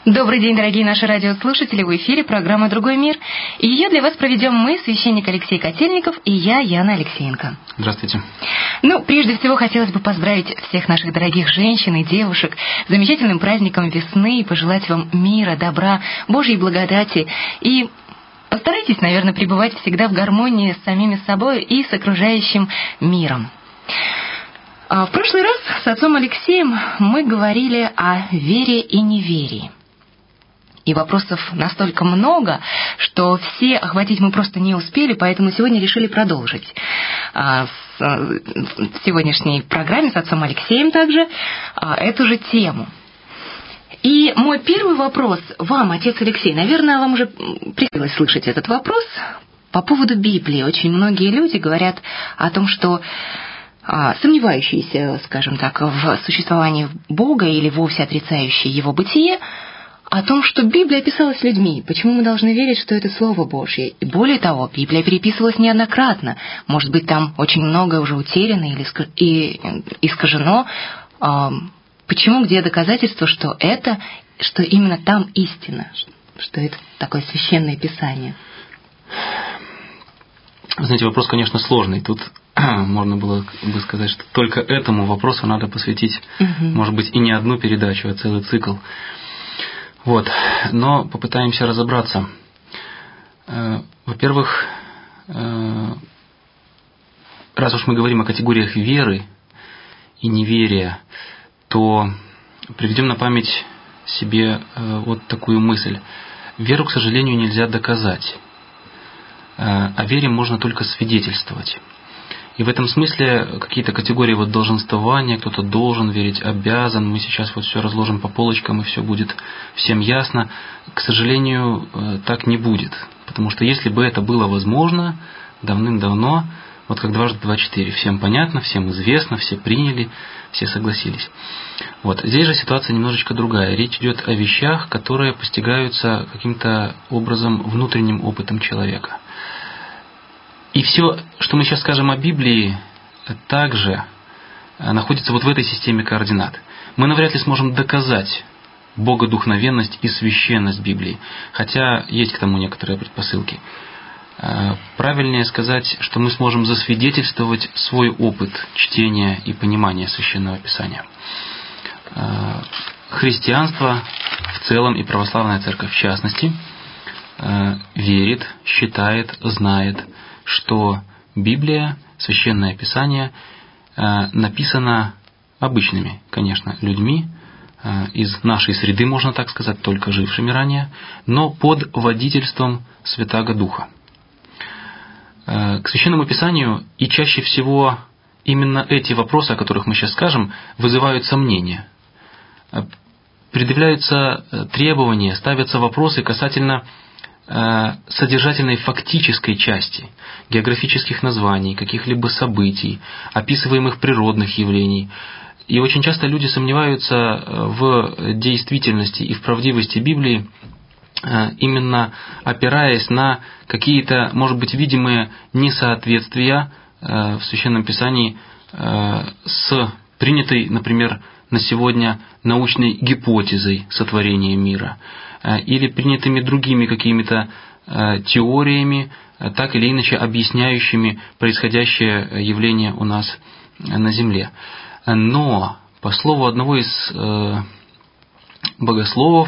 Добрый день, дорогие наши радиослушатели, в эфире программа «Другой мир». И ее для вас проведем мы, священник Алексей Котельников, и я, Яна Алексеенко. Здравствуйте. Прежде всего, хотелось бы поздравить всех наших дорогих женщин и девушек с замечательным праздником весны и пожелать вам мира, добра, Божьей благодати. И постарайтесь, наверное, пребывать всегда в гармонии с самими собой и с окружающим миром. В прошлый раз с отцом Алексеем мы говорили о вере и неверии. И вопросов настолько много, что все охватить мы просто не успели, поэтому сегодня решили продолжить в сегодняшней программе с отцом Алексеем также эту же тему. И мой первый вопрос вам, отец Алексей, наверное, вам уже приходилось слышать этот вопрос по поводу Библии. Очень многие люди говорят о том, что сомневающиеся, скажем так, в существовании Бога или вовсе отрицающие его бытие, о том, что Библия писалась людьми. Почему мы должны верить, что это Слово Божье? И более того, Библия переписывалась неоднократно. Может быть, там очень многое уже утеряно или искажено. Почему, где доказательства, что именно там истина, что это такое священное Писание? Вы знаете, вопрос, конечно, сложный. Тут можно было бы сказать, что только этому вопросу надо посвятить, может быть, и не одну передачу, а целый цикл. Но попытаемся разобраться. Во-первых, раз уж мы говорим о категориях веры и неверия, то приведем на память себе вот такую мысль. Веру, к сожалению, нельзя доказать. О вере можно только свидетельствовать. И в этом смысле какие-то категории долженствования, кто-то должен верить, обязан, мы сейчас все разложим по полочкам, и все будет всем ясно. К сожалению, так не будет. Потому что если бы это было возможно, давным-давно, как дважды два четыре, всем понятно, всем известно, все приняли, все согласились. Здесь же ситуация немножечко другая. Речь идет о вещах, которые постигаются каким-то образом внутренним опытом человека. И все, что мы сейчас скажем о Библии, также находится в этой системе координат. Мы навряд ли сможем доказать богодухновенность и священность Библии, хотя есть к тому некоторые предпосылки. Правильнее сказать, что мы сможем засвидетельствовать свой опыт чтения и понимания Священного Писания. Христианство в целом и православная церковь в частности верит, считает, знает, что Библия, Священное Писание, написано обычными, конечно, людьми, из нашей среды, можно так сказать, только жившими ранее, но под водительством Святаго Духа. К Священному Писанию и чаще всего именно эти вопросы, о которых мы сейчас скажем, вызывают сомнения. Предъявляются требования, ставятся вопросы касательно содержательной фактической части, географических названий, каких-либо событий, описываемых природных явлений. И очень часто люди сомневаются в действительности и в правдивости Библии, именно опираясь на какие-то, может быть, видимые несоответствия в Священном Писании с принятой, например, на сегодня научной гипотезой сотворения мира или принятыми другими какими-то теориями, так или иначе объясняющими происходящее явление у нас на Земле. Но, по слову одного из богословов,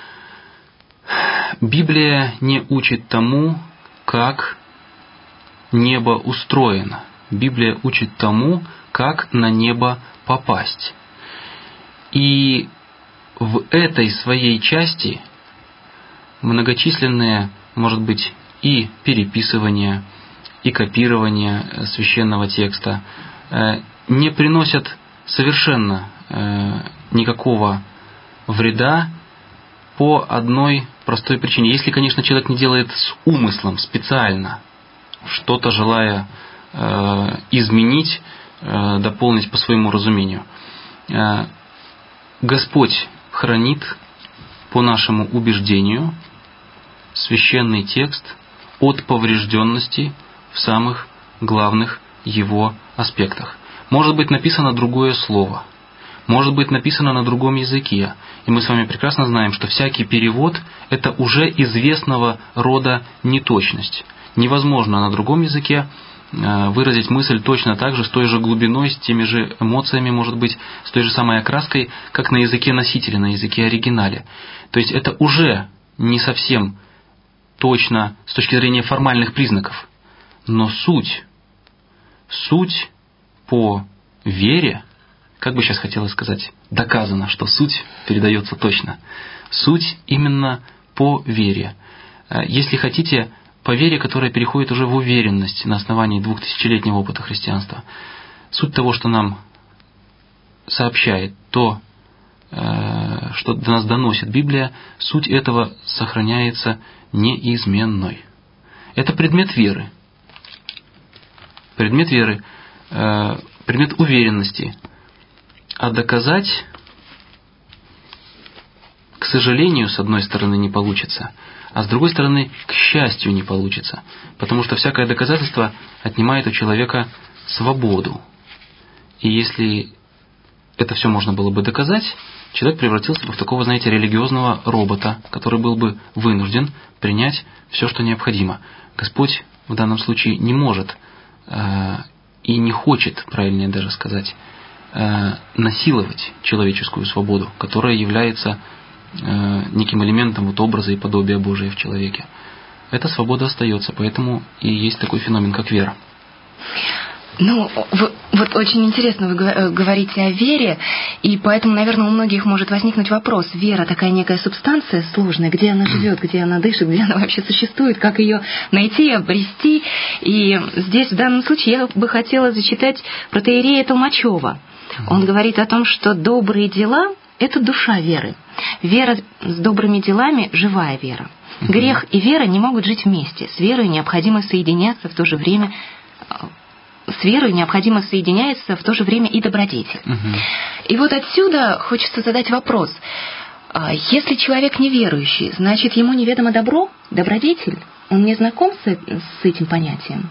Библия не учит тому, как небо устроено. Библия учит тому, как на небо попасть. И в этой своей части многочисленные, может быть, и переписывания, и копирования священного текста не приносят совершенно никакого вреда по одной простой причине. Если, конечно, человек не делает с умыслом, специально, что-то желая изменить, дополнить по своему разумению. Господь хранит, по нашему убеждению, священный текст от поврежденности в самых главных его аспектах. Может быть написано другое слово, может быть написано на другом языке. И мы с вами прекрасно знаем, что всякий перевод – это уже известного рода неточность. Невозможно на другом языке выразить мысль точно так же, с той же глубиной, с теми же эмоциями, может быть, с той же самой окраской, как на языке носителя, на языке оригинале. То есть это уже не совсем точно с точки зрения формальных признаков. Но суть по вере, как бы сейчас хотелось сказать, доказано, что суть передается точно. Суть именно по вере. Если хотите, по вере, которая переходит уже в уверенность на основании 2000-летнего опыта христианства. Суть того, что нам сообщает то, что до нас доносит Библия, суть этого сохраняется неизменной. Это предмет веры. Предмет веры, предмет уверенности. А доказать, к сожалению, с одной стороны, не получится, а с другой стороны, к счастью, не получится. Потому что всякое доказательство отнимает у человека свободу. И если это все можно было бы доказать, человек превратился бы в такого, знаете, религиозного робота, который был бы вынужден принять все, что необходимо. Господь в данном случае не может и не хочет, правильнее даже сказать, насиловать человеческую свободу, которая является неким элементом вот образа и подобия Божия в человеке. Эта свобода остается, поэтому и есть такой феномен, как вера. Ну, вот очень интересно вы говорите о вере, и поэтому, наверное, у многих может возникнуть вопрос: вера такая некая субстанция сложная, где она живет, где она дышит, где она вообще существует, как ее найти, обрести. И здесь в данном случае я бы хотела зачитать протоиерея Толмачева. Он говорит о том, что добрые дела – это душа веры. Вера с добрыми делами – живая вера. Грех и вера не могут жить вместе. С верой необходимо соединяться в то же время. С верой необходимо соединяется в то же время и добродетель. И вот отсюда хочется задать вопрос. Если человек неверующий, значит, ему неведомо добро, добродетель? Он не знаком с этим понятием?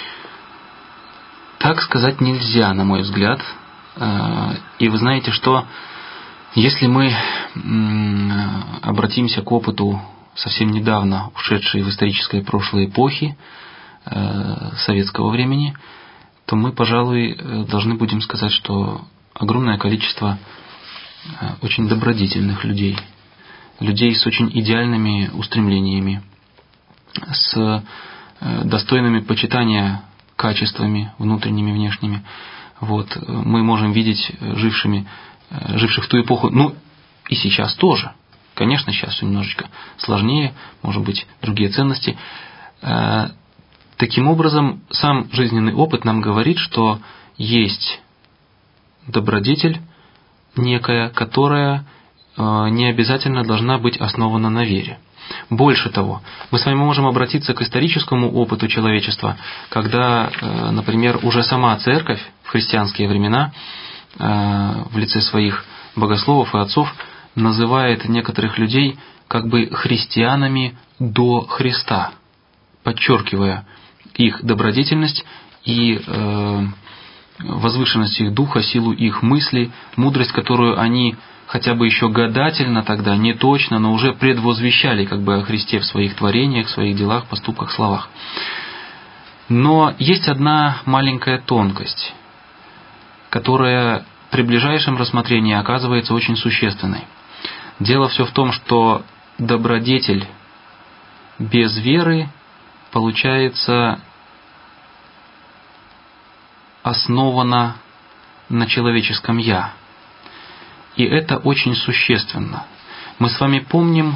Так сказать нельзя, на мой взгляд. И вы знаете, что если мы обратимся к опыту совсем недавно ушедшей в историческое прошлое эпохи советского времени, то мы, пожалуй, должны будем сказать, что огромное количество очень добродетельных людей, людей с очень идеальными устремлениями, с достойными почитания качествами внутренними, внешними, вот, мы можем видеть живших в ту эпоху, ну и сейчас тоже. Конечно, сейчас все немножечко сложнее, может быть, другие ценности. Таким образом, сам жизненный опыт нам говорит, что есть добродетель некая, которая не обязательно должна быть основана на вере. Больше того, мы с вами можем обратиться к историческому опыту человечества, когда, например, уже сама церковь в христианские времена в лице своих богословов и отцов называет некоторых людей как бы христианами до Христа, подчеркивая их добродетельность и возвышенность их духа, силу их мыслей, мудрость, которую они хотя бы еще гадательно тогда, не точно, но уже предвозвещали как бы о Христе в своих творениях, в своих делах, поступках, словах. Но есть одна маленькая тонкость, которая при ближайшем рассмотрении оказывается очень существенной. Дело все в том, что добродетель без веры получается основана на человеческом «я». И это очень существенно. Мы с вами помним,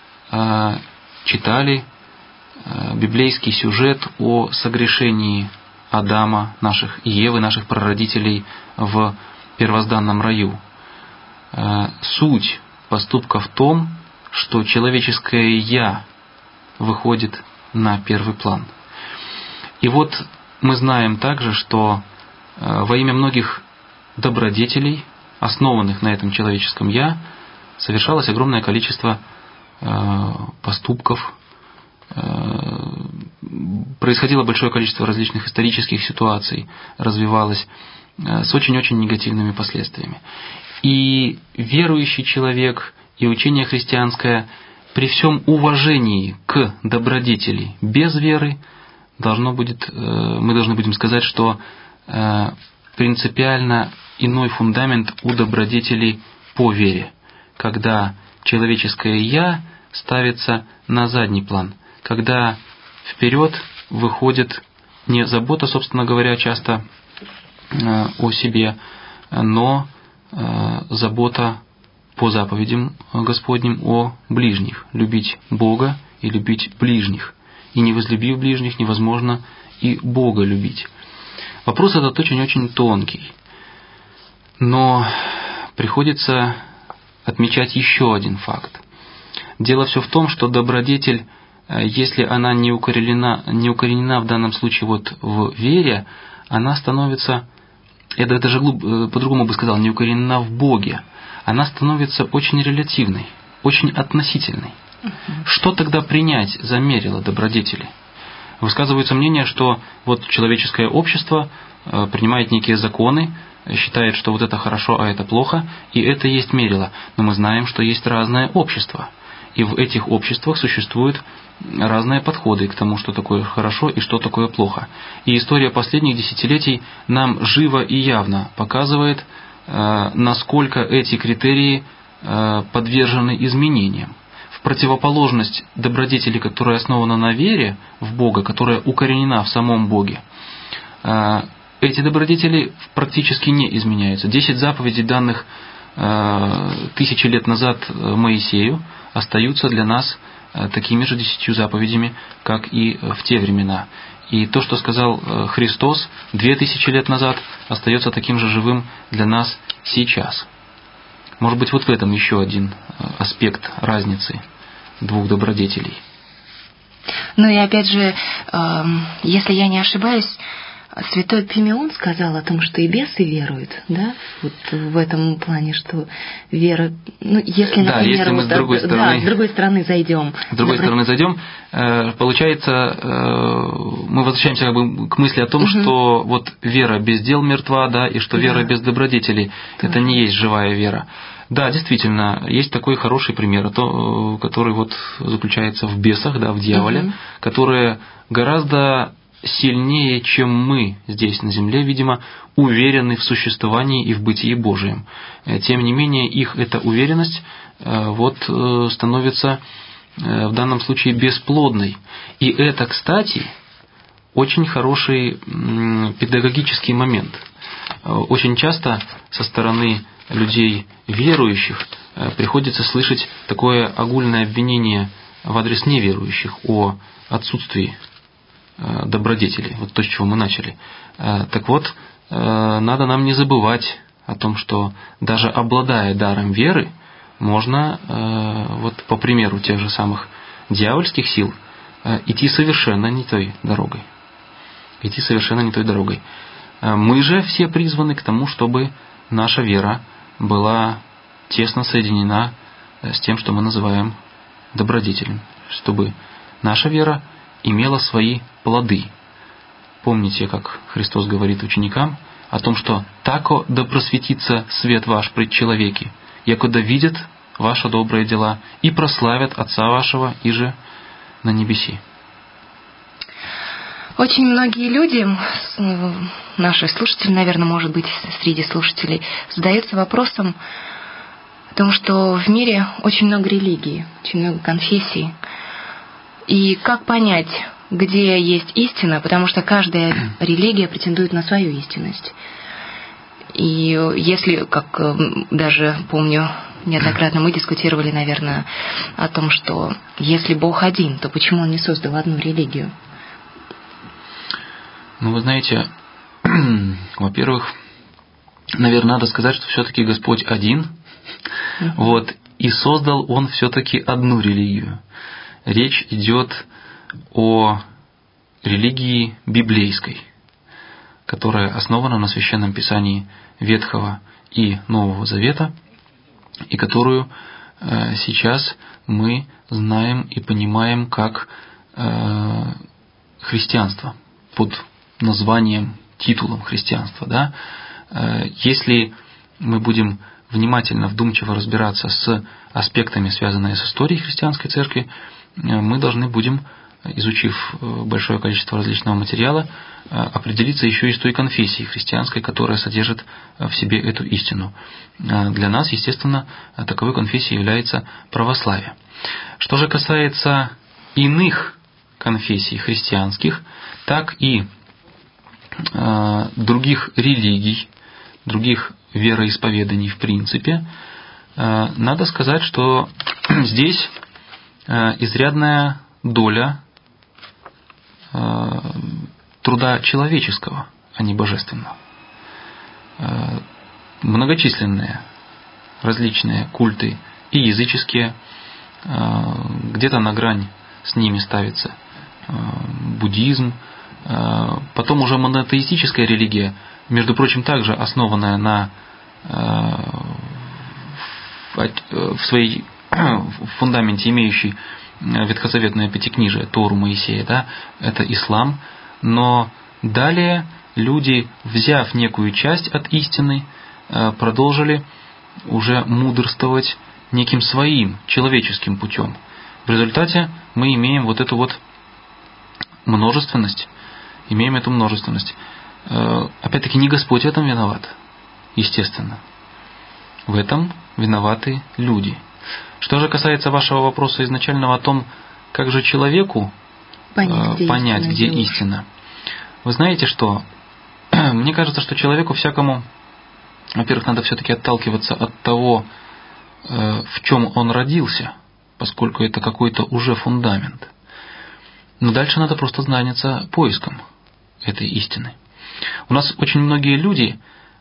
читали библейский сюжет о согрешении Адама, наших Евы, наших прародителей в первозданном раю. Суть поступка в том, что человеческое «я» выходит на первый план. И вот мы знаем также, что во имя многих добродетелей, основанных на этом человеческом «я», совершалось огромное количество поступков, происходило большое количество различных исторических ситуаций, развивалось с очень-очень негативными последствиями. И верующий человек, и учение христианское при всем уважении к добродетели без веры мы должны будем сказать, что принципиально иной фундамент у добродетелей по вере, когда человеческое «я» ставится на задний план, когда вперед выходит не забота, собственно говоря, часто о себе, но забота по заповедям Господним о ближних, любить Бога и любить ближних. И не возлюбив ближних, невозможно и Бога любить. Вопрос этот очень-очень тонкий. Но приходится отмечать еще один факт. Дело все в том, что добродетель, если она не укоренена в данном случае в вере, она становится, я даже по-другому бы сказал, не укоренена в Боге. Она становится очень релятивной, очень относительной. Что тогда принять за мерило добродетели? Высказывается мнение, что человеческое общество принимает некие законы, считает, что это хорошо, а это плохо, и это есть мерило. Но мы знаем, что есть разное общество. И в этих обществах существуют разные подходы к тому, что такое хорошо и что такое плохо. И история последних десятилетий нам живо и явно показывает, насколько эти критерии подвержены изменениям. В противоположность добродетели, которая основана на вере в Бога, которая укоренена в самом Боге, эти добродетели практически не изменяются. 10 заповедей, данных тысячи лет назад Моисею, остаются для нас такими же 10 заповедями, как и в те времена. И то, что сказал Христос 2000 лет назад, остается таким же живым для нас сейчас. Может быть, в этом еще один аспект разницы двух добродетелей. Ну и опять же, если я не ошибаюсь, святой Пимеон сказал о том, что и бесы веруют, да? В этом плане, что вера... если, например, если мы с другой стороны зайдем. С другой стороны зайдем, получается, мы возвращаемся к мысли о том, что вера без дел мертва, да, и что вера без добродетелей – это не есть живая вера. Да, действительно, есть такой хороший пример, который заключается в бесах, да, в дьяволе, которые гораздо сильнее, чем мы здесь на земле, видимо, уверены в существовании и в бытии Божьем. Тем не менее, их эта уверенность становится в данном случае бесплодной. И это, кстати, очень хороший педагогический момент. Очень часто со стороны людей верующих приходится слышать такое огульное обвинение в адрес неверующих о отсутствии добродетели, то, с чего мы начали. Так надо нам не забывать о том, что даже обладая даром веры, можно, по примеру тех же самых дьявольских сил, идти совершенно не той дорогой. Мы же все призваны к тому, чтобы наша вера была тесно соединена с тем, что мы называем добродетелем, чтобы наша вера имела свои плоды. Помните, как Христос говорит ученикам о том, что «тако да просветится свет ваш пред человеки, яко да видят ваши добрые дела и прославят Отца вашего иже на небеси». Очень многие люди, наши слушатели, наверное, может быть, среди слушателей, задаются вопросом о том, что в мире очень много религий, очень много конфессий. И как понять, где есть истина, потому что каждая религия претендует на свою истинность. И если, как даже помню, неоднократно мы дискутировали, наверное, о том, что если Бог один, то почему Он не создал одну религию? Вы знаете, во-первых, наверное, надо сказать, что все-таки Господь один, и создал Он все-таки одну религию. Речь идет о религии библейской, которая основана на Священном Писании Ветхого и Нового Завета, и которую сейчас мы знаем и понимаем как христианство, под названием, титулом христианства. Да? Если мы будем внимательно, вдумчиво разбираться с аспектами, связанными с историей христианской церкви, мы должны будем, изучив большое количество различного материала, определиться еще и с той конфессией христианской, которая содержит в себе эту истину. Для нас, естественно, таковой конфессией является православие. Что же касается иных конфессий христианских, так и других религий, других вероисповеданий в принципе, надо сказать, что здесь изрядная доля труда человеческого, а не божественного. Многочисленные различные культы и языческие, где-то на грань с ними ставится буддизм, потом уже монотеистическая религия, между прочим, также основанная на в своей в фундаменте имеющий ветхозаветное пятикнижие, Тору Моисея, да, это ислам, но далее люди, взяв некую часть от истины, продолжили уже мудрствовать неким своим человеческим путем. В результате мы имеем вот эту вот множественность, Опять-таки, не Господь в этом виноват, естественно. В этом виноваты люди. Что же касается вашего вопроса изначального о том, как же человеку понять, где истина. Вы знаете, что мне кажется, что человеку всякому, во-первых, надо все-таки отталкиваться от того, в чем он родился, поскольку это какой-то уже фундамент. Но дальше надо просто заняться поиском этой истины. У нас очень многие люди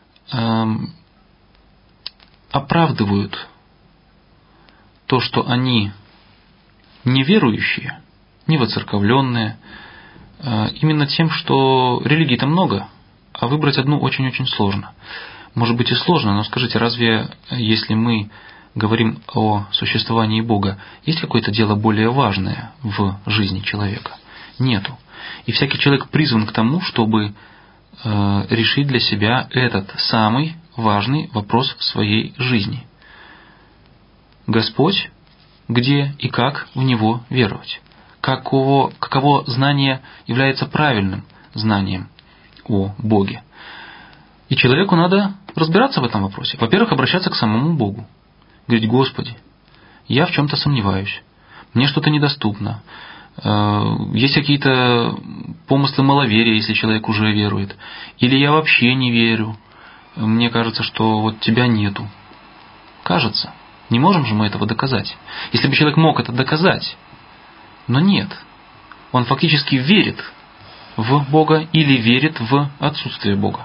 оправдывают то, что они неверующие, невоцерковленные, именно тем, что религий-то много, а выбрать одну очень-очень сложно. Может быть и сложно, но скажите, разве если мы говорим о существовании Бога, есть какое-то дело более важное в жизни человека? Нету. И всякий человек призван к тому, чтобы решить для себя этот самый важный вопрос в своей жизни. Господь, где и как в Него веровать? Каково знание является правильным знанием о Боге? И человеку надо разбираться в этом вопросе. Во-первых, обращаться к самому Богу. Говорить: Господи, я в чем-то сомневаюсь, мне что-то недоступно. Есть какие-то помыслы маловерия, если человек уже верует. Или я вообще не верю. Мне кажется, что вот тебя нету. Кажется. Не можем же мы этого доказать. Если бы человек мог это доказать, но нет. Он фактически верит в Бога или верит в отсутствие Бога.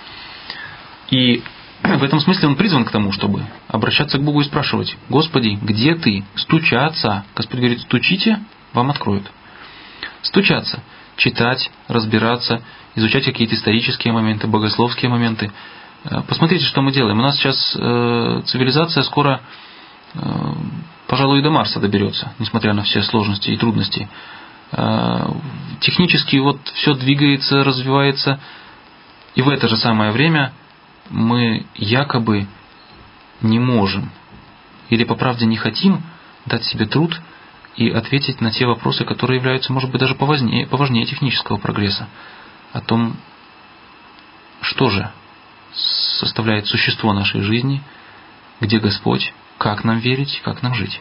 И в этом смысле он призван к тому, чтобы обращаться к Богу и спрашивать: Господи, где Ты? Стучаться. Господь говорит: стучите, вам откроют. Стучаться. Читать, разбираться, изучать какие-то исторические моменты, богословские моменты. Посмотрите, что мы делаем. У нас сейчас цивилизация скоро, пожалуй, и до Марса доберется, несмотря на все сложности и трудности. Технически вот все двигается, развивается, и в это же самое время мы якобы не можем или по правде не хотим дать себе труд и ответить на те вопросы, которые являются, может быть, даже поважнее технического прогресса, о том, что же составляет существо нашей жизни, где Господь, как нам верить, как нам жить.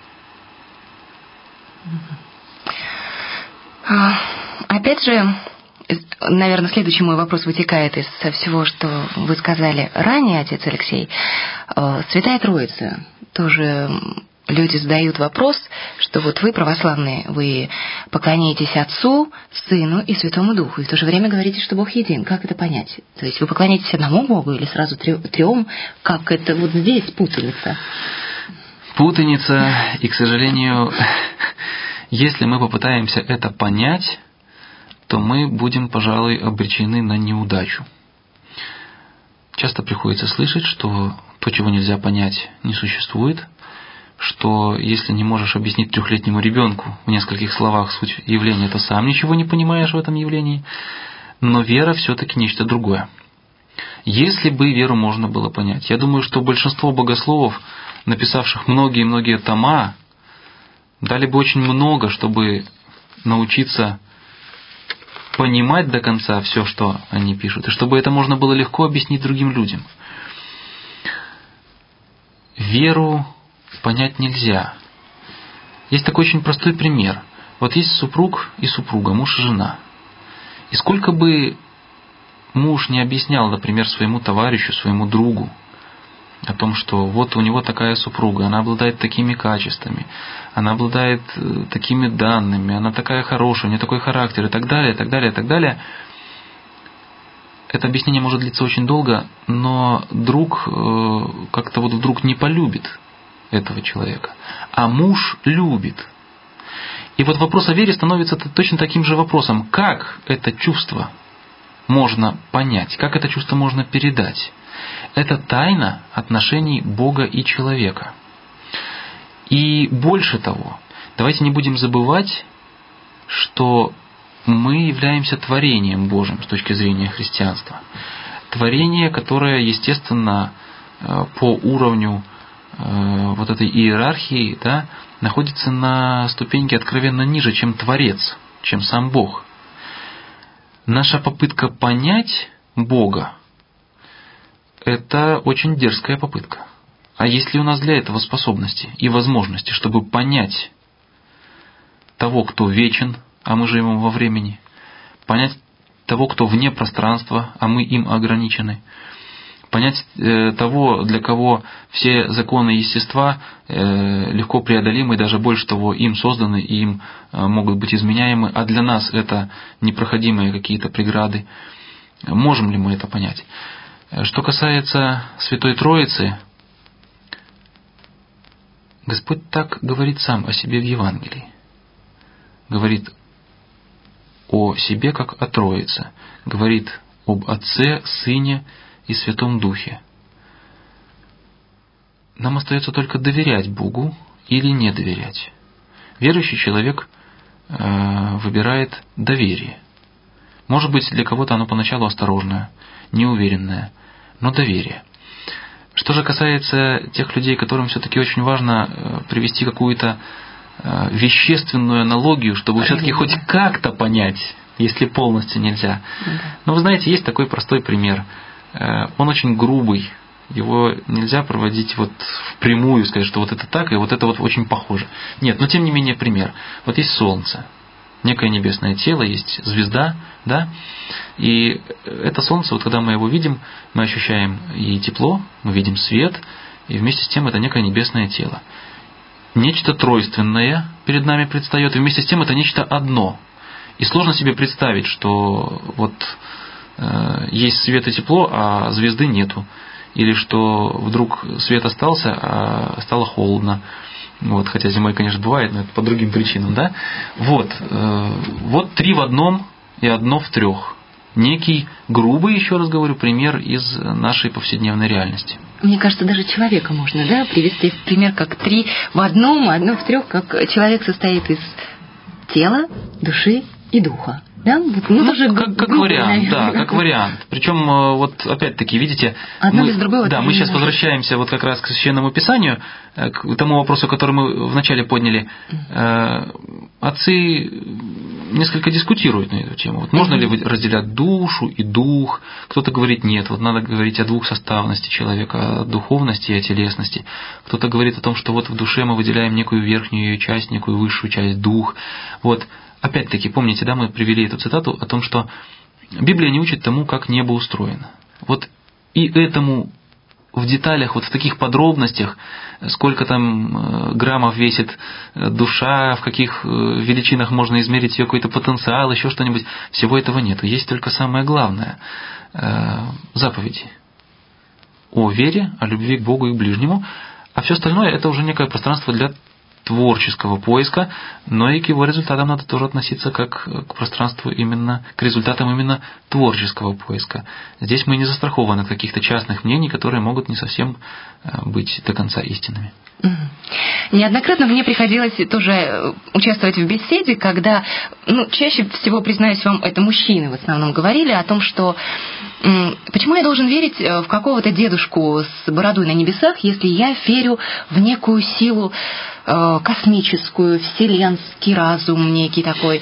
Опять же, наверное, следующий мой вопрос вытекает из всего, что вы сказали ранее, отец Алексей. Святая Троица. Тоже люди задают вопрос, что вот вы, православные, вы поклоняетесь Отцу, Сыну и Святому Духу, и в то же время говорите, что Бог един. Как это понять? То есть вы поклоняетесь одному Богу или сразу трем? Как это вот здесь путаница? Путаница, и, к сожалению, если мы попытаемся это понять, то мы будем, пожалуй, обречены на неудачу. Часто приходится слышать, что то, чего нельзя понять, не существует, что если не можешь объяснить 3-летнему ребенку в нескольких словах суть явления, то сам ничего не понимаешь в этом явлении, но вера все-таки нечто другое. Если бы веру можно было понять. Я думаю, что большинство богословов, написавших многие-многие тома, дали бы очень много, чтобы научиться понимать до конца все, что они пишут, и чтобы это можно было легко объяснить другим людям. Веру понять нельзя. Есть такой очень простой пример. Вот есть супруг и супруга, муж и жена. И сколько бы муж не объяснял, например, своему товарищу, своему другу о том, что вот у него такая супруга, она обладает такими качествами, она обладает такими данными, она такая хорошая, у нее такой характер и так далее, и так далее, и так далее. Это объяснение может длиться очень долго, но друг как-то вот вдруг не полюбит этого человека, а муж любит. И вот вопрос о вере становится точно таким же вопросом. Как это чувство можно понять? Как это чувство можно передать? Это тайна отношений Бога и человека. И больше того, давайте не будем забывать, что мы являемся творением Божьим с точки зрения христианства. Творение, которое, естественно, по уровню вот этой иерархии, да, находится на ступеньке откровенно ниже, чем Творец, чем сам Бог. Наша попытка понять Бога – это очень дерзкая попытка. А есть ли у нас для этого способности и возможности, чтобы понять того, кто вечен, а мы живем во времени, понять того, кто вне пространства, а мы им ограничены, понять того, для кого все законы естества легко преодолимы, даже больше того, им созданы и им могут быть изменяемы, а для нас это непроходимые какие-то преграды. Можем ли мы это понять? Что касается Святой Троицы, Господь так говорит сам о себе в Евангелии. Говорит о себе как о Троице. Говорит об Отце, Сыне и Святом Духе. Нам остается только доверять Богу или не доверять. Верующий человек выбирает доверие. Может быть, для кого-то оно поначалу осторожное, неуверенное, но доверие. Что же касается тех людей, которым все-таки очень важно привести какую-то вещественную аналогию, чтобы все-таки хоть как-то понять, если полностью нельзя. Но вы знаете, есть такой простой пример. Он очень грубый. Его нельзя проводить вот впрямую, сказать, что вот это так, и вот это вот очень похоже. Нет, но тем не менее пример. Вот есть Солнце, некое небесное тело, есть звезда, да, и это Солнце, вот когда мы его видим, мы ощущаем и тепло, мы видим свет, и вместе с тем это некое небесное тело. Нечто тройственное перед нами предстает, и вместе с тем это нечто одно. И сложно себе представить, что вот есть свет и тепло, а звезды нету. Или что вдруг свет остался, а стало холодно. Вот, хотя зимой, конечно, бывает, но это по другим причинам, да? Вот три в одном и одно в трех. Некий грубый, еще раз говорю, пример из нашей повседневной реальности. Мне кажется, даже человека можно, да, привести в пример как три в одном, одно в трех, как человек состоит из тела, души и духа. Да? Как вариант, да, как вариант. Причем, вот опять-таки, видите, одно без другого. Да, мы сейчас возвращаемся вот как раз к Священному Писанию, к тому вопросу, который мы вначале подняли. Отцы несколько дискутируют на эту тему. Вот можно ли разделять душу и дух? Кто-то говорит нет, вот надо говорить о двухсоставности человека, о духовности и о телесности. Кто-то говорит о том, что вот в душе мы выделяем некую верхнюю ее часть, некую высшую часть, дух. Вот. Опять-таки, помните, да, мы привели эту цитату о том, что Библия не учит тому, как небо устроено. Вот и этому в деталях, вот в таких подробностях, сколько там граммов весит душа, в каких величинах можно измерить ее какой-то потенциал, еще что-нибудь, всего этого нет. Есть только самое главное – заповеди о вере, о любви к Богу и к ближнему, а все остальное – это уже некое пространство для творческого поиска, но и к его результатам надо тоже относиться как к пространству именно, к результатам именно творческого поиска. Здесь мы не застрахованы от каких-то частных мнений, которые могут не совсем быть до конца истинными. Неоднократно мне приходилось тоже участвовать в беседе, когда, чаще всего, признаюсь вам, это мужчины в основном говорили о том, что почему я должен верить в какого-то дедушку с бородой на небесах, если я верю в некую силу космическую, вселенский разум некий такой,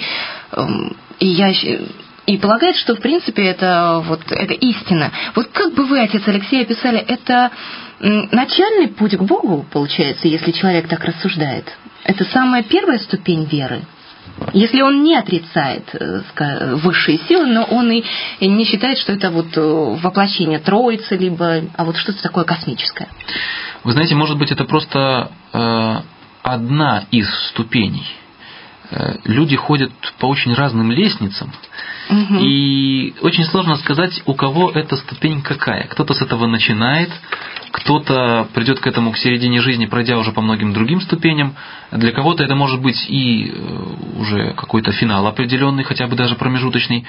и полагает, что в принципе это истина. Вот как бы вы, отец Алексей, описали, это начальный путь к Богу, получается, если человек так рассуждает? Это самая первая ступень веры? Если он не отрицает высшие силы, но он и не считает, что это воплощение Троицы, либо что-то такое космическое. Вы знаете, может быть, это просто одна из ступеней. Люди ходят по очень разным лестницам, и очень сложно сказать, у кого эта ступень какая. Кто-то с этого начинает, кто-то придет к этому к середине жизни, пройдя уже по многим другим ступеням. Для кого-то это может быть и уже какой-то финал определенный, хотя бы даже промежуточный.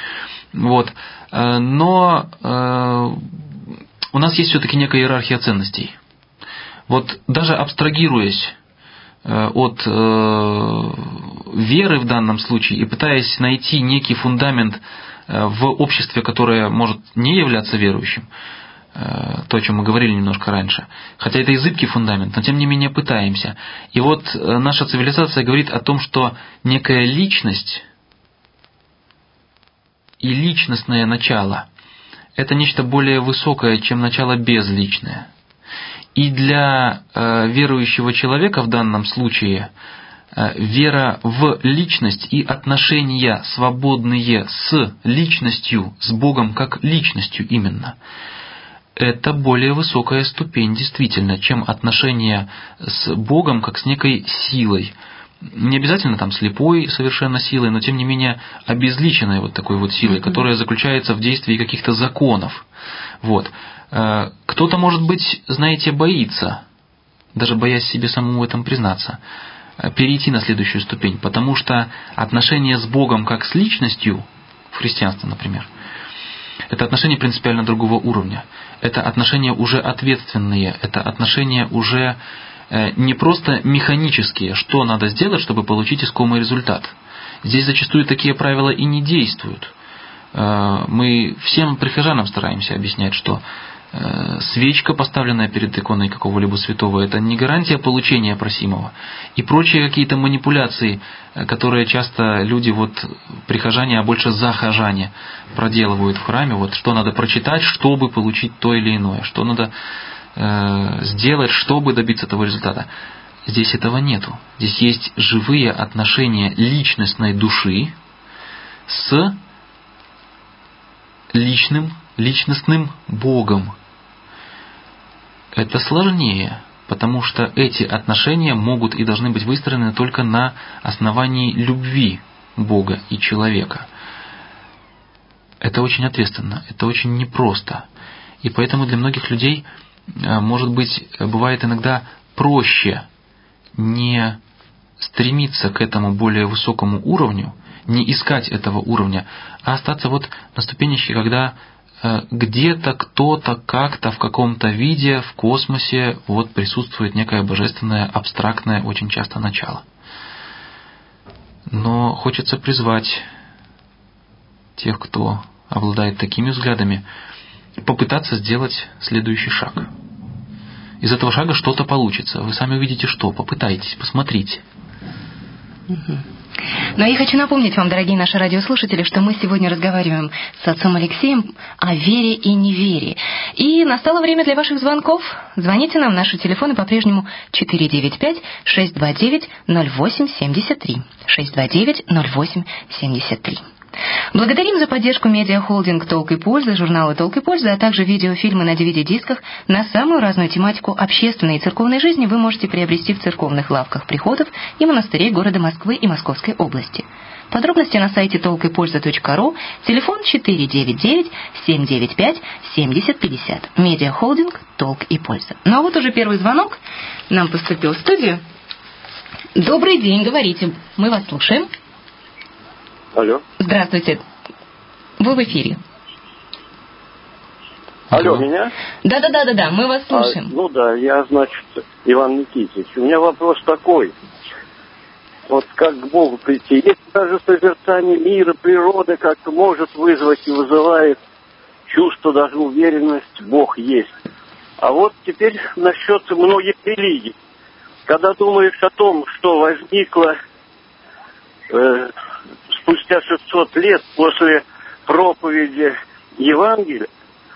Но у нас есть все-таки некая иерархия ценностей. Даже абстрагируясь от веры в данном случае и пытаясь найти некий фундамент в обществе, которое может не являться верующим, то, о чем мы говорили немножко раньше, хотя это и зыбкий фундамент, но тем не менее пытаемся. И наша цивилизация говорит о том, что некая личность и личностное начало – это нечто более высокое, чем начало безличное. И для верующего человека в данном случае вера в личность и отношения, свободные с личностью, с Богом как личностью именно, это более высокая ступень действительно, чем отношения с Богом как с некой силой. Не обязательно слепой совершенно силой, но тем не менее обезличенной такой силой, которая заключается в действии каких-то законов. Кто-то, может быть, боится, даже боясь себе самому в этом признаться, перейти на следующую ступень, потому что отношения с Богом как с личностью, в христианстве, например, это отношения принципиально другого уровня. Это отношения уже ответственные, это отношения уже не просто механические, что надо сделать, чтобы получить искомый результат. Здесь зачастую такие правила и не действуют. Мы всем прихожанам стараемся объяснять, что свечка, поставленная перед иконой какого-либо святого, это не гарантия получения просимого. И прочие какие-то манипуляции, которые часто люди, прихожане, а больше захожане проделывают в храме, что надо прочитать, чтобы получить то или иное, что надо сделать, чтобы добиться того результата. Здесь этого нету. Здесь есть живые отношения личностной души с личностным Богом. Это сложнее, потому что эти отношения могут и должны быть выстроены только на основании любви Бога и человека. Это очень ответственно, это очень непросто. И поэтому для многих людей, может быть, бывает иногда проще не стремиться к этому более высокому уровню, не искать этого уровня, а остаться на ступенечке, когда где-то, кто-то, как-то, в каком-то виде, в космосе присутствует некое божественное, абстрактное, очень часто начало. Но хочется призвать тех, кто обладает такими взглядами, попытаться сделать следующий шаг. Из этого шага что-то получится. Вы сами увидите, что. Попытайтесь, посмотрите. Но я хочу напомнить вам, дорогие наши радиослушатели, что мы сегодня разговариваем с отцом Алексеем о вере и неверии. И настало время для ваших звонков. Звоните нам, наши телефоны по-прежнему 495-629-0873. 629-0873. Благодарим за поддержку медиахолдинг «Толк и польза», журналы «Толк и польза», а также видеофильмы на DVD-дисках на самую разную тематику общественной и церковной жизни вы можете приобрести в церковных лавках приходов и монастырей города Москвы и Московской области. Подробности на сайте толкипольза.ру, телефон 499-795-7050. Медиахолдинг «Толк и польза». Ну а уже первый звонок нам поступил в студию. Добрый день, говорите. Мы вас слушаем. Алло. Здравствуйте. Вы в эфире. Алло, меня? Да, мы вас слушаем. Ну да, я, значит, Иван Никитич. У меня вопрос такой. Вот как к Богу прийти? Если даже созерцание мира, природы как-то может вызвать и вызывает чувство, даже уверенность, Бог есть. А вот теперь насчет многих религий. Когда думаешь о том, что возникло спустя 600 лет после проповеди Евангелия,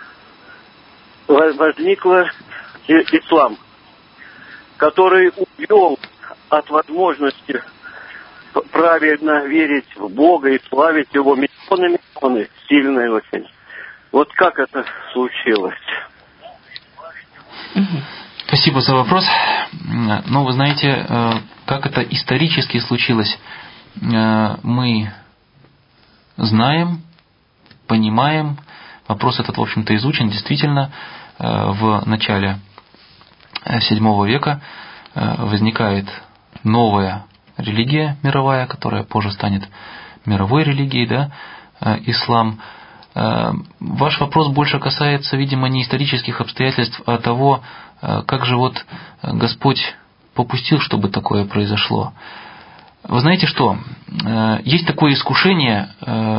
возникла ислам, который увел от возможности правильно верить в Бога и славить Его миллионы, сильные очень. Вот как это случилось? Спасибо за вопрос. Ну, вы знаете, как это исторически случилось, мы знаем, понимаем. Вопрос этот, в общем-то, изучен. Действительно, в начале VII века возникает новая религия мировая, которая позже станет мировой религией, да, ислам. Ваш вопрос больше касается, видимо, не исторических обстоятельств, а того, как же вот Господь попустил, чтобы такое произошло. Вы знаете что? Есть такое искушение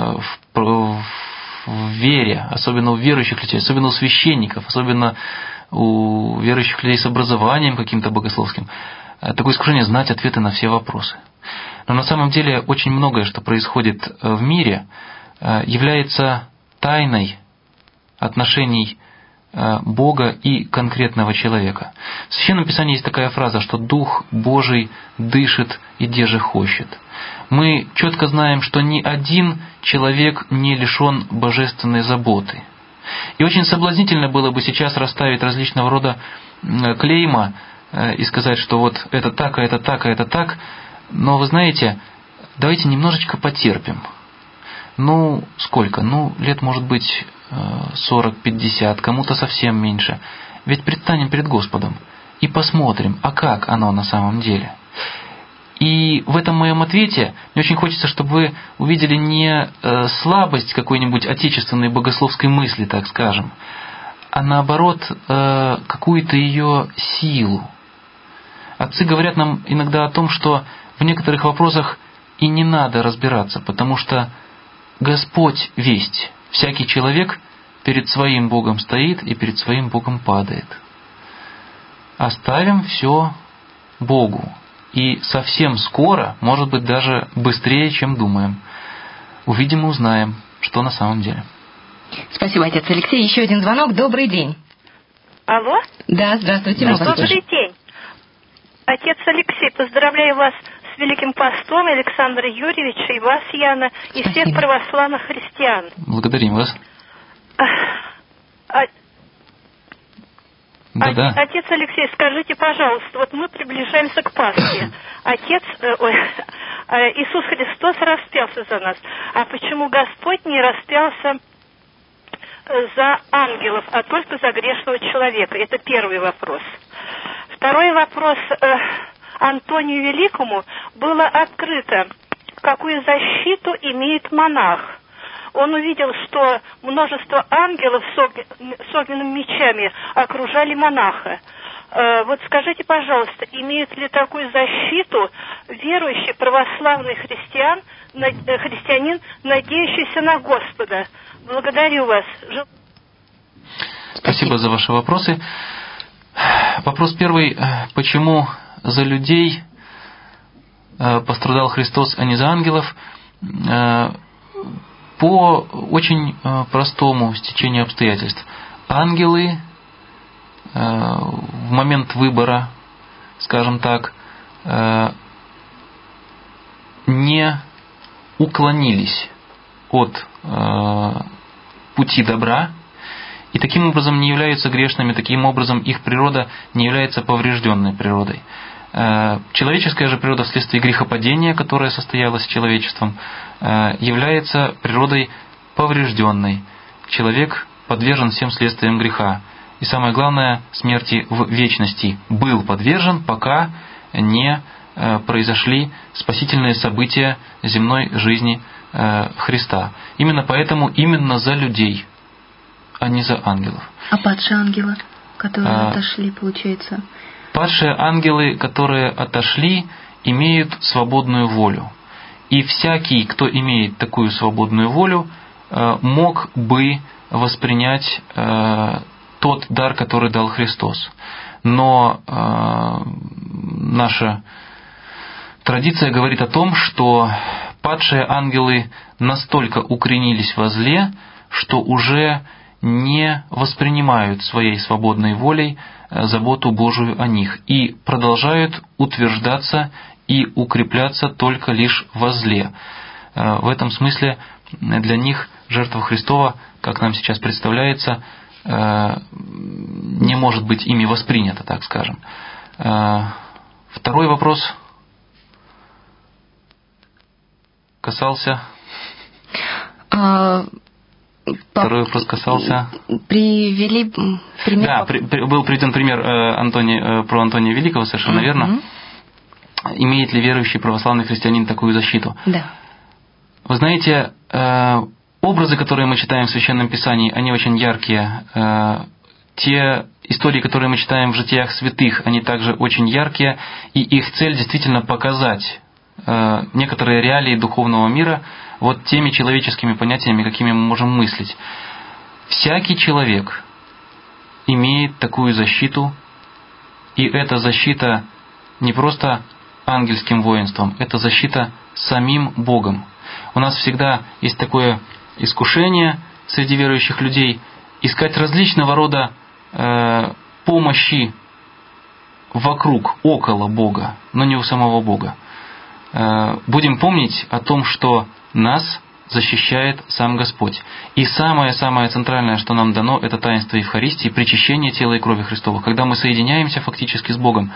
в вере, особенно у верующих людей, особенно у священников, особенно у верующих людей с образованием каким-то богословским, такое искушение знать ответы на все вопросы. Но на самом деле очень многое, что происходит в мире, является тайной отношений Бога и конкретного человека. В Священном Писании есть такая фраза, что Дух Божий дышит и деже хочет. Мы четко знаем, что ни один человек не лишен божественной заботы. И очень соблазнительно было бы сейчас расставить различного рода клейма и сказать, что вот это так, а это так, а это так. Но вы знаете, давайте немножечко потерпим. Ну, сколько? Ну, лет, может быть, 40-50, кому-то совсем меньше. Ведь предстанем перед Господом и посмотрим, а как оно на самом деле. И в этом моем ответе мне очень хочется, чтобы вы увидели не слабость какой-нибудь отечественной богословской мысли, так скажем, а наоборот какую-то ее силу. Отцы говорят нам иногда о том, что в некоторых вопросах и не надо разбираться, потому что Господь весть. Всякий человек перед своим Богом стоит и перед своим Богом падает. Оставим все Богу. И совсем скоро, может быть, даже быстрее, чем думаем, увидим и узнаем, что на самом деле. Спасибо, отец Алексей. Еще один звонок. Добрый день. Алло? Да, здравствуйте. Добрый день. Отец Алексей, поздравляю вас с Великим Постом, Александра Юрьевича, и вас, Яна, и всех православных христиан. Благодарим вас. Отец Алексей, скажите, пожалуйста, вот мы приближаемся к Пасхе. Иисус Христос распялся за нас. А почему Господь не распялся за ангелов, а только за грешного человека? Это первый вопрос. Второй вопрос. Антонию Великому было открыто, какую защиту имеет монах. Он увидел, что множество ангелов с огненными мечами окружали монаха. Вот скажите, пожалуйста, имеет ли такую защиту верующий православный христианин, надеющийся на Господа? Благодарю вас. Спасибо за ваши вопросы. Вопрос первый. Почему за людей пострадал Христос, а не за ангелов? По очень простому стечению обстоятельств. Ангелы в момент выбора, скажем так, не уклонились от пути добра и таким образом не являются грешными, таким образом их природа не является поврежденной природой. Человеческая же природа вследствие грехопадения, которое состоялось с человечеством, является природой поврежденной. Человек подвержен всем следствиям греха. И самое главное, смерти в вечности был подвержен, пока не произошли спасительные события земной жизни Христа. Именно поэтому именно за людей, а не за ангелов. А падшие ангелы, которые отошли, получается? Падшие ангелы, которые отошли, имеют свободную волю. И всякий, кто имеет такую свободную волю, мог бы воспринять тот дар, который дал Христос. Но наша традиция говорит о том, что падшие ангелы настолько укоренились во зле, что уже не воспринимают своей свободной волей заботу Божию о них и продолжают утверждаться и укрепляться только лишь во зле. В этом смысле для них жертва Христова, как нам сейчас представляется, не может быть ими воспринята, так скажем. Второй вопрос касался... Второй вопрос касался... Привели пример... Да, был приведен пример про Антония Великого, совершенно верно. Имеет ли верующий православный христианин такую защиту? Да. Вы знаете, образы, которые мы читаем в Священном Писании, они очень яркие. Те истории, которые мы читаем в житиях святых, они также очень яркие, и их цель действительно показать некоторые реалии духовного мира вот теми человеческими понятиями, какими мы можем мыслить. Всякий человек имеет такую защиту, и эта защита не просто ангельским воинством, это защита самим Богом. У нас всегда есть такое искушение среди верующих людей искать различного рода помощи вокруг, около Бога, но не у самого Бога. Будем помнить о том, что нас защищает сам Господь. И самое-самое центральное, что нам дано, это таинство Евхаристии, причащение тела и крови Христова. Когда мы соединяемся фактически с Богом,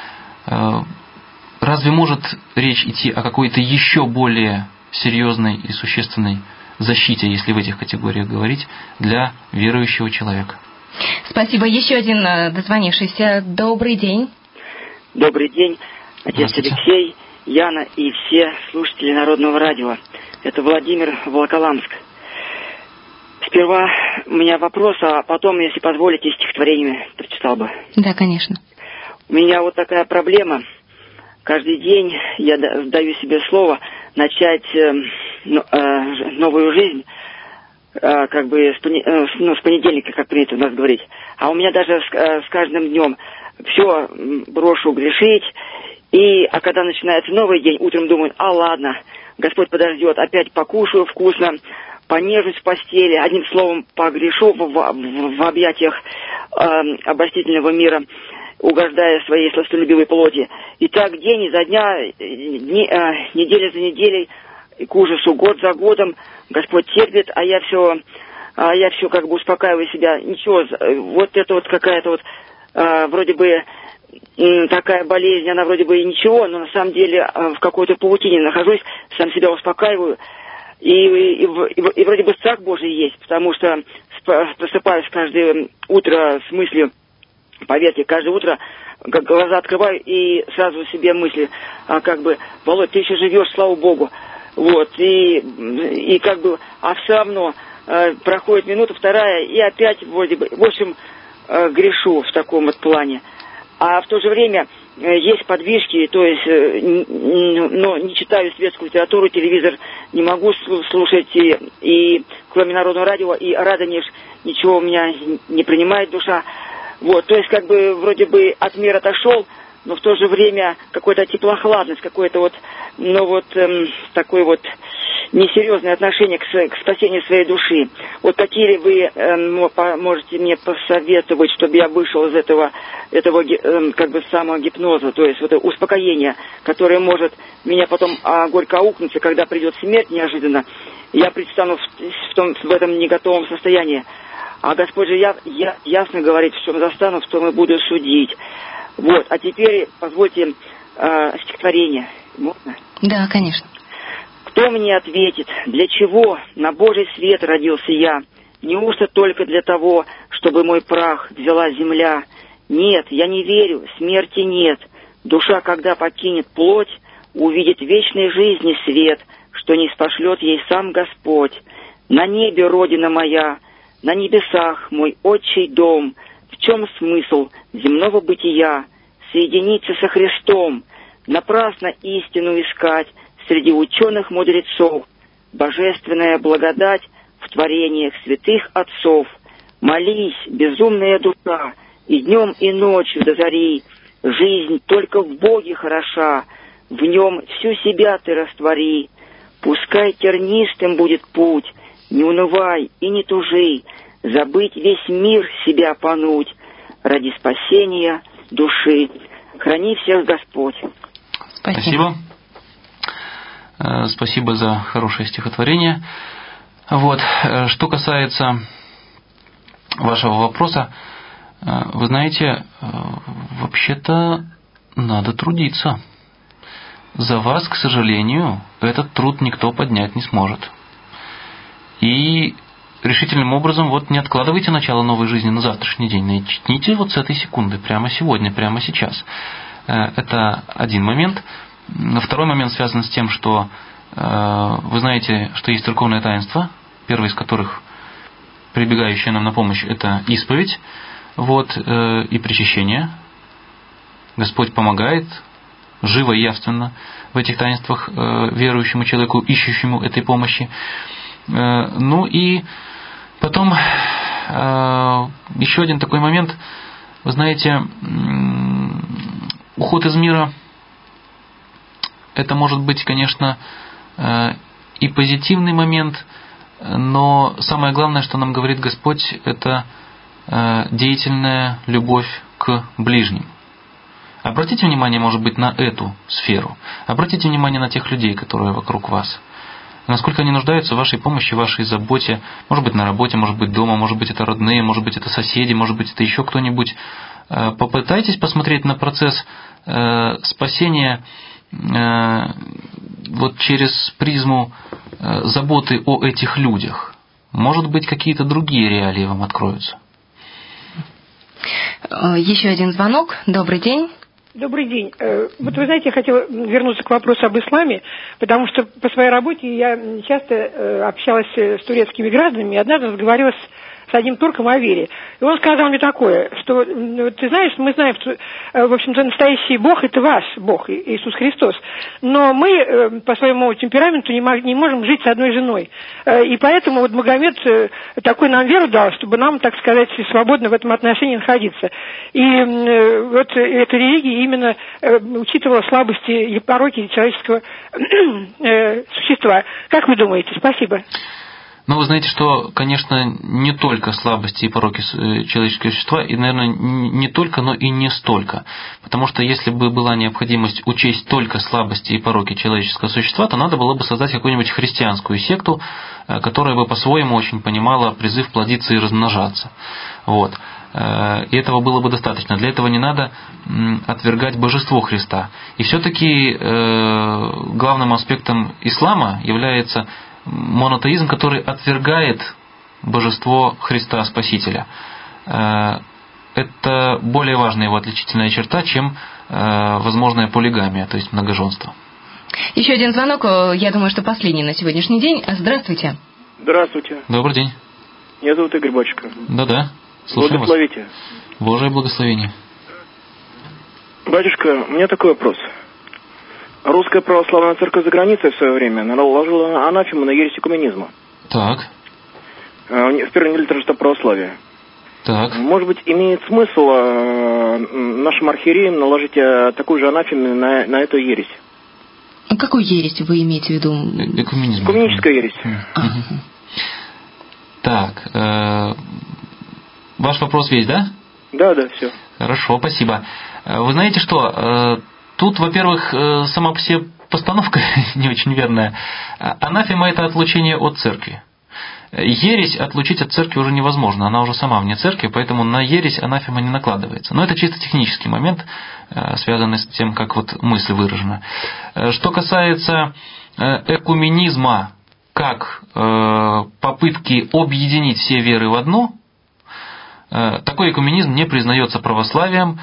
разве может речь идти о какой-то еще более серьезной и существенной защите, если в этих категориях говорить, для верующего человека? Спасибо. Еще один дозвонившийся. Добрый день. Добрый день, отец Алексей, Яна и все слушатели Народного радио. Это Владимир, Волоколамск. Сперва у меня вопрос, а потом, если позволите, стихотворениями прочитал бы. Да, конечно. У меня вот такая проблема. Каждый день я даю себе слово начать новую жизнь, как бы с понедельника, как принято у нас говорить. А у меня даже с каждым днем все брошу грешить. А когда начинается новый день, утром думаю, ладно, Господь подождет, опять покушаю вкусно, понежусь в постели, одним словом, погрешу в объятиях обольстительного мира, угождая своей сластолюбивой плоти. И так день изо дня, неделя за неделей, к ужасу, год за годом Господь терпит, а я все как бы успокаиваю себя. Ничего, вот это вот какая-то вот вроде бы такая болезнь, она вроде бы и ничего, но на самом деле в какой-то паутине нахожусь, сам себя успокаиваю. И вроде бы страх Божий есть, потому что просыпаюсь каждое утро с мыслью, поверьте, каждое утро глаза открываю и сразу себе мысли, как бы, Володь, ты еще живешь, слава Богу. Вот, и как бы, а все равно проходит минута, вторая, и опять вроде бы, в общем, грешу в таком вот плане. А в то же время есть подвижки, то есть, но не читаю светскую литературу, телевизор не могу слушать, и кроме Народного радио, и Радонеж, ничего у меня не принимает душа. Вот, то есть, как бы, вроде бы от мира отошел, но в то же время какая-то теплохладность, какое-то вот, такое вот несерьезное отношение к спасению своей души. Вот какие ли вы можете мне посоветовать, чтобы я вышел из этого как бы самогипноза, то есть вот это успокоение, которое может меня потом горько аукнуться, когда придет смерть неожиданно, я предстану в этом неготовом состоянии. А Господь же ясно говорит, что застану, в том и буду судить. Вот, а теперь позвольте стихотворение. Можно? Да, конечно. Кто мне ответит, для чего на Божий свет родился я? Неужто только для того, чтобы мой прах взяла земля? Нет, я не верю, смерти нет. Душа, когда покинет плоть, увидит вечной жизни свет, что не спошлет ей сам Господь. На небе, Родина моя, на небесах мой отчий дом. В чем смысл земного бытия? Соединиться со Христом, напрасно истину искать среди ученых мудрецов. Божественная благодать в творениях святых отцов. Молись, безумная душа, и днем, и ночью до зари. Жизнь только в Боге хороша, в Нем всю себя ты раствори. Пускай тернистым будет путь, не унывай и не тужи, забыть весь мир себя пануть ради спасения души. Храни всех Господь. Спасибо. Спасибо за хорошее стихотворение. Вот. Что касается вашего вопроса, вы знаете, вообще-то надо трудиться. За вас, к сожалению, этот труд никто поднять не сможет. И решительным образом вот не откладывайте начало новой жизни на завтрашний день. Начните вот с этой секунды, прямо сегодня, прямо сейчас. Это один момент. Второй момент связан с тем, что вы знаете, что есть церковное таинство, первое из которых, прибегающее нам на помощь, это исповедь, вот, и причащение. Господь помогает живо и явственно в этих таинствах верующему человеку, ищущему этой помощи. Ну и потом еще один такой момент. Вы знаете, уход из мира — это может быть, конечно, и позитивный момент, но самое главное, что нам говорит Господь, это деятельная любовь к ближним. Обратите внимание, может быть, на эту сферу. Обратите внимание на тех людей, которые вокруг вас. Насколько они нуждаются в вашей помощи, в вашей заботе. Может быть, на работе, может быть, дома, может быть, это родные, может быть, это соседи, может быть, это еще кто-нибудь. Попытайтесь посмотреть на процесс спасения вот через призму заботы о этих людях. Может быть, какие-то другие реалии вам откроются. Еще один звонок. Добрый день. Добрый день. Вот вы знаете, я хотела вернуться к вопросу об исламе, потому что по своей работе я часто общалась с турецкими гражданами и однажды разговаривала с одним турком о вере. И он сказал мне такое, что, ты знаешь, мы знаем, что, в общем-то, настоящий Бог – это ваш Бог, Иисус Христос. Но мы по своему темпераменту не можем жить с одной женой. И поэтому вот Магомед такой нам веру дал, чтобы нам, так сказать, свободно в этом отношении находиться. И вот эта религия именно учитывала слабости и пороки человеческого существа. Как вы думаете? Спасибо. Но вы знаете, что, конечно, не только слабости и пороки человеческого существа, и, наверное, не только, но и не столько. Потому что если бы была необходимость учесть только слабости и пороки человеческого существа, то надо было бы создать какую-нибудь христианскую секту, которая бы по-своему очень понимала призыв плодиться и размножаться. Вот. И этого было бы достаточно. Для этого не надо отвергать божество Христа. И все-таки главным аспектом ислама является монотеизм, который отвергает божество Христа Спасителя. Это более важная его отличительная черта, чем возможная полигамия, то есть многоженство. Еще один звонок, я думаю, что последний на сегодняшний день. Здравствуйте. Здравствуйте. Добрый день. Меня зовут Игорь Батюшка. Да-да, слушаем вас. Благословите. Божие благословение. Батюшка, у меня такой вопрос. Русская православная церковь за границей в свое время наложила анафему на ересь экуменизма. Так. В первой неделе торжества православия. Так. Может быть, имеет смысл нашим архиереям наложить такую же анафему на эту ересь? Какую ересь вы имеете в виду? Экуменизм. Экуменическая ересь. Так. Ваш вопрос весь, да? Да, все. Хорошо, спасибо. Вы знаете что? Тут, во-первых, сама по себе постановка не очень верная. Анафема – это отлучение от церкви. Ересь отлучить от церкви уже невозможно, она уже сама вне церкви, поэтому на ересь анафема не накладывается. Но это чисто технический момент, связанный с тем, как вот мысль выражена. Что касается экуменизма как попытки объединить все веры в одну, такой экуменизм не признается православием,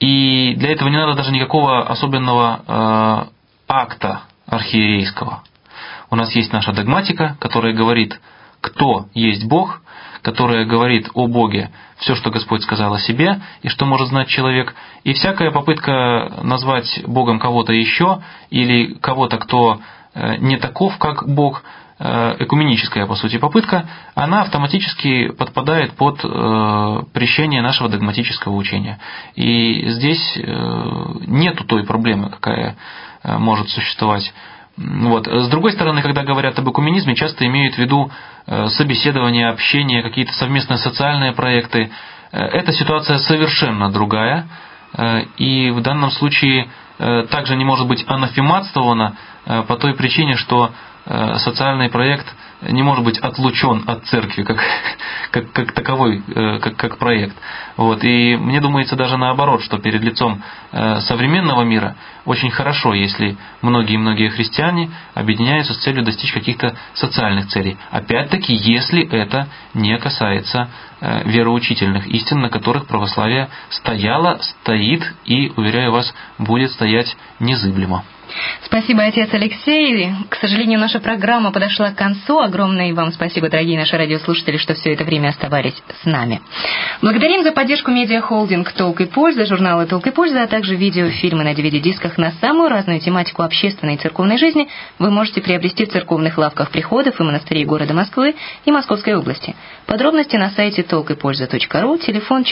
И для этого не надо даже никакого особенного акта архиерейского. У нас есть наша догматика, которая говорит, кто есть Бог, которая говорит о Боге все, что Господь сказал о себе, и что может знать человек. И всякая попытка назвать Богом кого-то еще, или кого-то, кто не таков, как Бог, экуменическая, по сути, попытка, она автоматически подпадает под прещение нашего догматического учения. И здесь нету той проблемы, какая может существовать. Вот. С другой стороны, когда говорят об экуменизме, часто имеют в виду собеседование, общение, какие-то совместные социальные проекты. Эта ситуация совершенно другая, и в данном случае также не может быть анафематствована по той причине, что социальный проект не может быть отлучен от церкви как таковой, как проект. Вот. И мне думается даже наоборот, что перед лицом современного мира очень хорошо, если многие христиане объединяются с целью достичь каких-то социальных целей. Опять-таки, если это не касается вероучительных истин, на которых православие стояло, стоит и, уверяю вас, будет стоять незыблемо. Спасибо, отец Алексей. К сожалению, наша программа подошла к концу. Огромное вам спасибо, дорогие наши радиослушатели, что все это время оставались с нами. Благодарим за поддержку медиахолдинг «Толк и польза», журналы «Толк и польза», а также видеофильмы на DVD-дисках на самую разную тематику общественной и церковной жизни вы можете приобрести в церковных лавках приходов и монастырей города Москвы и Московской области. Подробности на сайте толкипольза.ру, телефон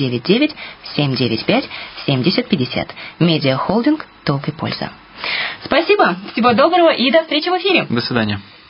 499-795-7050. Медиахолдинг «Толк и польза». Спасибо, всего доброго и до встречи в эфире. До свидания.